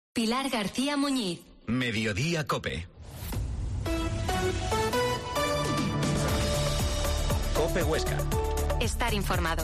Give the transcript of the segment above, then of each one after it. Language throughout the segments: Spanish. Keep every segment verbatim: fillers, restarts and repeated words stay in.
Pilar García Muñiz. Mediodía COPE. COPE Huesca. Estar informado.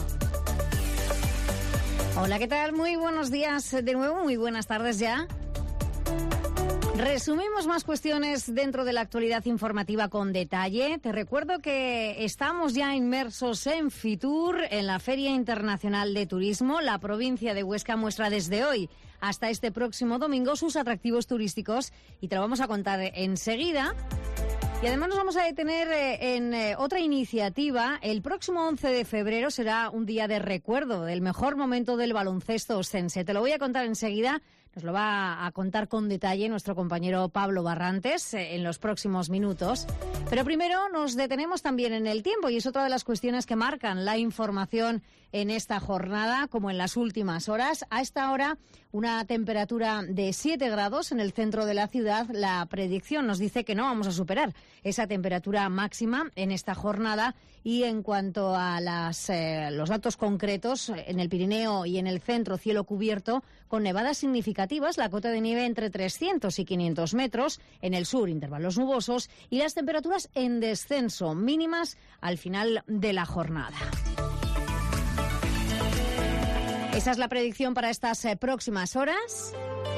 Hola, ¿qué tal? Muy buenos días de nuevo, muy buenas tardes ya. Resumimos más cuestiones dentro de la actualidad informativa con detalle. Te recuerdo que estamos ya inmersos en Fitur, en la Feria Internacional de Turismo. La provincia de Huesca muestra desde hoy hasta este próximo domingo sus atractivos turísticos y te lo vamos a contar enseguida. Y además nos vamos a detener en otra iniciativa. El próximo once de febrero será un día de recuerdo del mejor momento del baloncesto oscense. Te lo voy a contar enseguida. Nos lo va a contar con detalle nuestro compañero Pablo Barrantes en los próximos minutos. Pero primero nos detenemos también en el tiempo y es otra de las cuestiones que marcan la información en esta jornada, como en las últimas horas. A esta hora, una temperatura de siete grados en el centro de la ciudad. La predicción nos dice que no vamos a superar esa temperatura máxima en esta jornada. Y en cuanto a las, eh, los datos concretos, en el Pirineo y en el centro, cielo cubierto, con nevadas significativas, la cota de nieve entre trescientos y quinientos metros, en el sur intervalos nubosos y las temperaturas en descenso, mínimas al final de la jornada. Esa es la predicción para estas eh, próximas horas.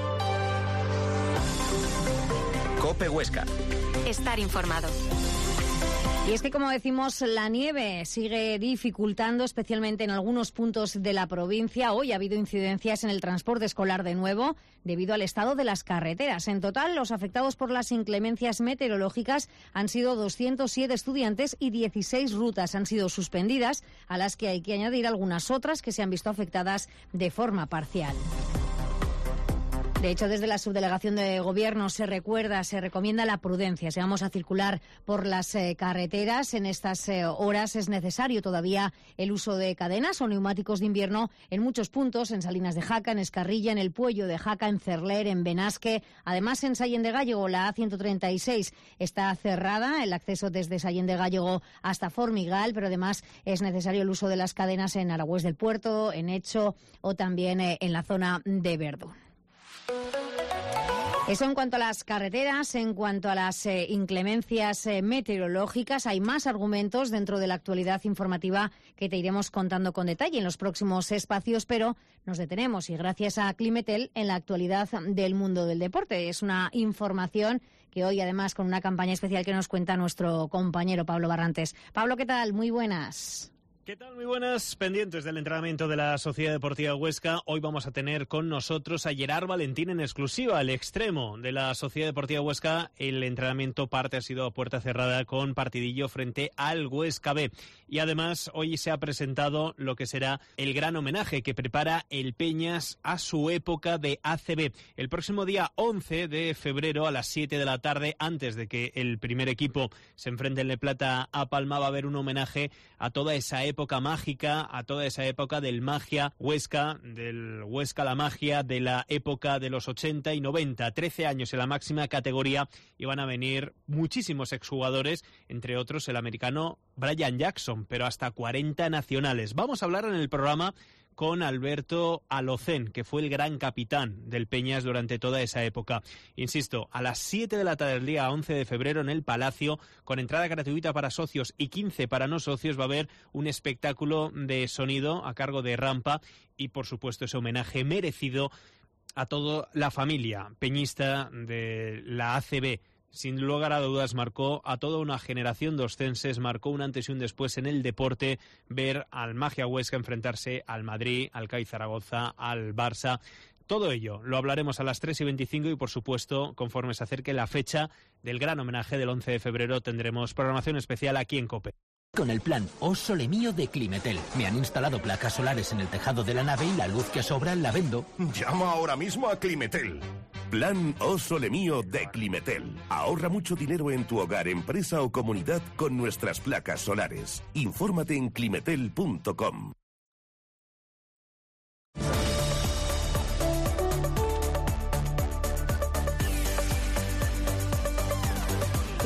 COPE Huesca. Estar informado. Y es que, como decimos, la nieve sigue dificultando, especialmente en algunos puntos de la provincia. Hoy ha habido incidencias en el transporte escolar de nuevo, debido al estado de las carreteras. En total, los afectados por las inclemencias meteorológicas han sido doscientos siete estudiantes y dieciséis rutas han sido suspendidas, a las que hay que añadir algunas otras que se han visto afectadas de forma parcial. De hecho, desde la subdelegación de Gobierno se recuerda, se recomienda la prudencia. Si vamos a circular por las eh, carreteras en estas eh, horas, es necesario todavía el uso de cadenas o neumáticos de invierno en muchos puntos, en Salinas de Jaca, en Escarrilla, en el Puello de Jaca, en Cerler, en Benasque. Además, en Sallén de Gállego, la A ciento treinta y seis está cerrada, el acceso desde Sallén de Gállego hasta Formigal, pero además es necesario el uso de las cadenas en Aragüés del Puerto, en Echo o también eh, en la zona de Verdún. Eso en cuanto a las carreteras. En cuanto a las eh, inclemencias eh, meteorológicas, hay más argumentos dentro de la actualidad informativa que te iremos contando con detalle en los próximos espacios, pero nos detenemos y gracias a Climetel en la actualidad del mundo del deporte. Es una información que hoy, además, con una campaña especial que nos cuenta nuestro compañero Pablo Barrantes. Pablo, ¿qué tal? Muy buenas. ¿Qué tal? Muy buenas, pendientes del entrenamiento de la Sociedad Deportiva Huesca. Hoy vamos a tener con nosotros a Gerard Valentín en exclusiva, el extremo de la Sociedad Deportiva Huesca. El entrenamiento parte ha sido a puerta cerrada con partidillo frente al Huesca B. Y además hoy se ha presentado lo que será el gran homenaje que prepara el Peñas a su época de A C B. El próximo día once de febrero a las siete de la tarde, antes de que el primer equipo se enfrente en Le Plata a Palma, va a haber un homenaje a toda esa época época mágica, a toda esa época del Magia Huesca, del Huesca la Magia, de la época de los ochenta y noventa, trece años en la máxima categoría, y van a venir muchísimos exjugadores, entre otros el americano Brian Jackson, pero hasta cuarenta nacionales. Vamos a hablar en el programa con Alberto Alocén, que fue el gran capitán del Peñas durante toda esa época. Insisto, a las siete de la tarde del día once de febrero en el Palacio, con entrada gratuita para socios y quince para no socios, va a haber un espectáculo de sonido a cargo de Rampa y, por supuesto, ese homenaje merecido a toda la familia peñista de la A C B. Sin lugar a dudas, marcó a toda una generación de oscenses, marcó un antes y un después en el deporte, ver al Magia Huesca enfrentarse al Madrid, al C A I Zaragoza, al Barça. Todo ello lo hablaremos a las tres y veinticinco y, por supuesto, conforme se acerque la fecha del gran homenaje del once de febrero, tendremos programación especial aquí en COPE. Con el plan O Sole Mío de Climetel. Me han instalado placas solares en el tejado de la nave y la luz que sobra la vendo. Llama ahora mismo a Climetel. Plan O Sole Mío de Climetel. Ahorra mucho dinero en tu hogar, empresa o comunidad con nuestras placas solares. Infórmate en climetel punto com.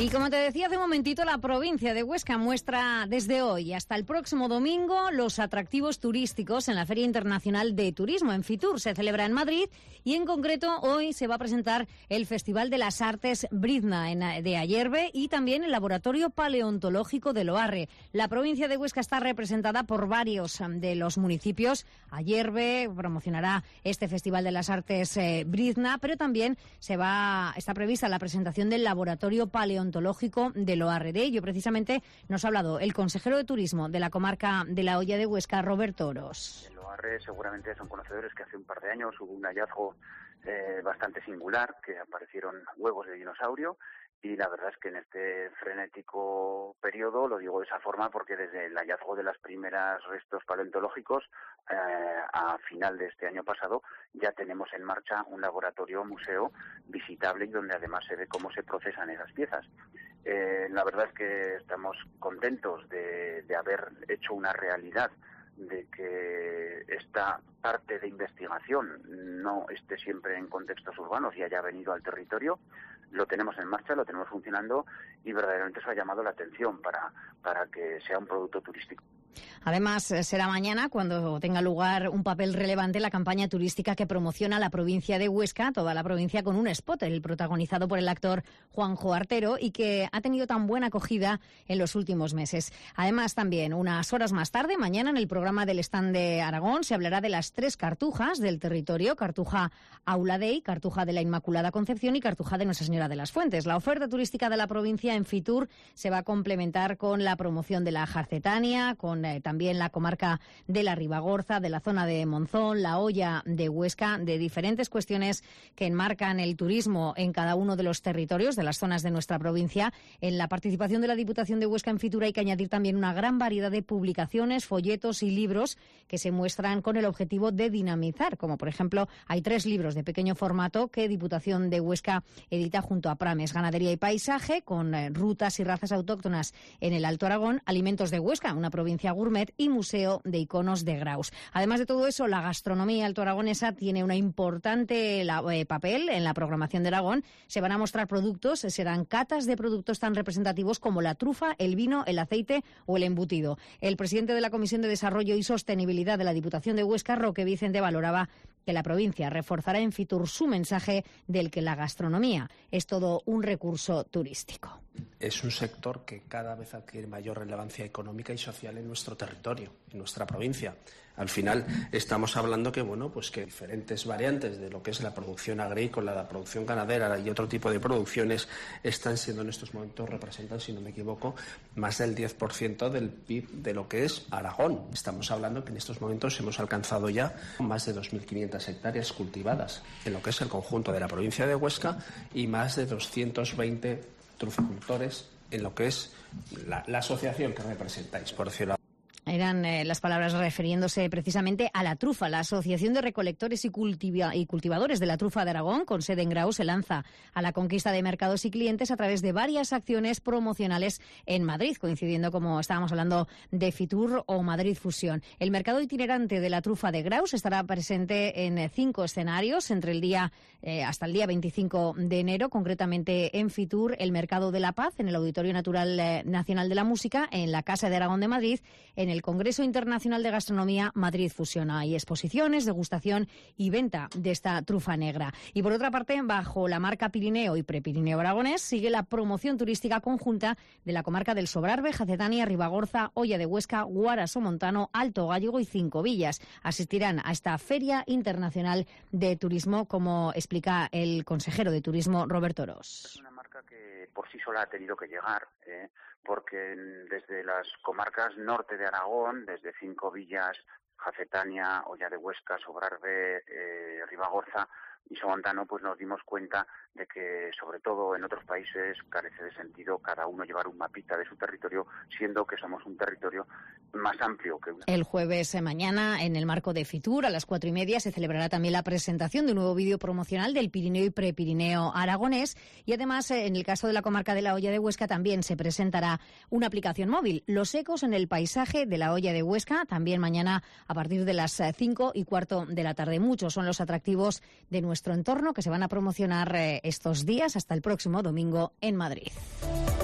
Y como te decía hace un momentito, la provincia de Huesca muestra desde hoy hasta el próximo domingo los atractivos turísticos en la Feria Internacional de Turismo, en Fitur. Se celebra en Madrid y en concreto hoy se va a presentar el Festival de las Artes Brizna en, de Ayerbe y también el Laboratorio Paleontológico de Loarre. La provincia de Huesca está representada por varios de los municipios. Ayerbe promocionará este Festival de las Artes eh, Brizna, pero también se va, está prevista la presentación del Laboratorio Paleontológico de Loarre. De ello, precisamente, nos ha hablado el consejero de Turismo de la comarca de La Hoya de Huesca, Roberto Oros. En Loarre seguramente son conocedores que hace un par de años hubo un hallazgo eh, bastante singular, que aparecieron huevos de dinosaurio, y la verdad es que en este frenético periodo, lo digo de esa forma porque desde el hallazgo de los primeros restos paleontológicos eh, a final de este año pasado ya tenemos en marcha un laboratorio museo visitable y donde además se ve cómo se procesan esas piezas. Eh, la verdad es que estamos contentos de, de haber hecho una realidad de que esta parte de investigación no esté siempre en contextos urbanos y haya venido al territorio. Lo tenemos en marcha, lo tenemos funcionando y verdaderamente eso ha llamado la atención para, para que sea un producto turístico. Además, será mañana cuando tenga lugar un papel relevante la campaña turística que promociona la provincia de Huesca, toda la provincia, con un spot, el protagonizado por el actor Juanjo Artero y que ha tenido tan buena acogida en los últimos meses. Además, también, unas horas más tarde, mañana en el programa del Stand de Aragón, se hablará de las tres cartujas del territorio, Cartuja Aula Dei, Cartuja de la Inmaculada Concepción y Cartuja de Nuestra Señora de las Fuentes. La oferta turística de la provincia en Fitur se va a complementar con la promoción de la Jarcetania, con eh, también la comarca de la Ribagorza, de la zona de Monzón, La Hoya de Huesca, de diferentes cuestiones que enmarcan el turismo en cada uno de los territorios, de las zonas de nuestra provincia. En la participación de la Diputación de Huesca en Fitur hay que añadir también una gran variedad de publicaciones, folletos y libros que se muestran con el objetivo de dinamizar, como por ejemplo hay tres libros de pequeño formato que Diputación de Huesca edita junto a Prames, Ganadería y Paisaje, con eh, rutas y razas autóctonas en el Alto Aragón, Alimentos de Huesca, una provincia gourmet, y Museo de Iconos de Graus. Además de todo eso, la gastronomía altoaragonesa tiene un importante la, eh, papel en la programación de Aragón. Se van a mostrar productos, serán catas de productos tan representativos como la trufa, el vino, el aceite o el embutido. El presidente de la Comisión de Desarrollo y Sostenibilidad de la Diputación de Huesca, Roque Vicente, valoraba que la provincia reforzará en Fitur su mensaje del que la gastronomía es todo un recurso turístico. Es un sector que cada vez adquiere mayor relevancia económica y social en nuestro territorio, en nuestra provincia. Al final estamos hablando que bueno, pues que diferentes variantes de lo que es la producción agrícola, la producción ganadera y otro tipo de producciones están siendo en estos momentos, representan, si no me equivoco, más del diez por ciento del P I B de lo que es Aragón. Estamos hablando que en estos momentos hemos alcanzado ya más de dos mil quinientas hectáreas cultivadas en lo que es el conjunto de la provincia de Huesca y más de doscientos veinte truficultores en lo que es la, la asociación que representáis, por decirlo. Eran eh, las palabras refiriéndose precisamente a la trufa. La Asociación de Recolectores y, Cultiva- y Cultivadores de la Trufa de Aragón, con sede en Graus, se lanza a la conquista de mercados y clientes a través de varias acciones promocionales en Madrid, coincidiendo, como estábamos hablando, de Fitur o Madrid Fusión. El mercado itinerante de la trufa de Graus estará presente en cinco escenarios entre el día eh, hasta el día veinticinco de enero, concretamente en Fitur, el Mercado de la Paz, en el Auditorio Natural eh, Nacional de la Música, en la Casa de Aragón de Madrid, en el Congreso Internacional de Gastronomía Madrid Fusión. Hay exposiciones, degustación y venta de esta trufa negra. Y por otra parte, bajo la marca Pirineo y Prepirineo Aragonés, sigue la promoción turística conjunta de la comarca del Sobrarbe, Jacetania, Ribagorza, Hoya de Huesca, Guaras o Montano, Alto Gállego y Cinco Villas. Asistirán a esta Feria Internacional de Turismo, como explica el consejero de Turismo, Roberto Oros. Es una marca que por sí sola ha tenido que llegar, ¿eh? porque desde las comarcas norte de Aragón, desde Cinco Villas, Jacetania, Hoya de Huesca, Sobrarbe, eh, Ribagorza y Somontano, pues nos dimos cuenta de que, sobre todo en otros países, carece de sentido cada uno llevar un mapita de su territorio, siendo que somos un territorio más amplio que una. El jueves mañana, en el marco de Fitur, a las cuatro y media, se celebrará también la presentación de un nuevo vídeo promocional del Pirineo y Prepirineo aragonés. Y además, en el caso de la comarca de la Hoya de Huesca, también se presentará una aplicación móvil, Los ecos en el paisaje de la Hoya de Huesca, también mañana a partir de las cinco y cuarto de la tarde. Muchos son los atractivos de nuestro entorno que se van a promocionar eh, estos días hasta el próximo domingo en Madrid.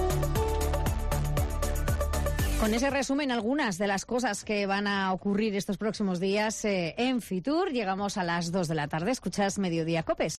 Con ese resumen, algunas de las cosas que van a ocurrir estos próximos días eh, en Fitur, llegamos a las dos de la tarde. Escuchas Mediodía Copes.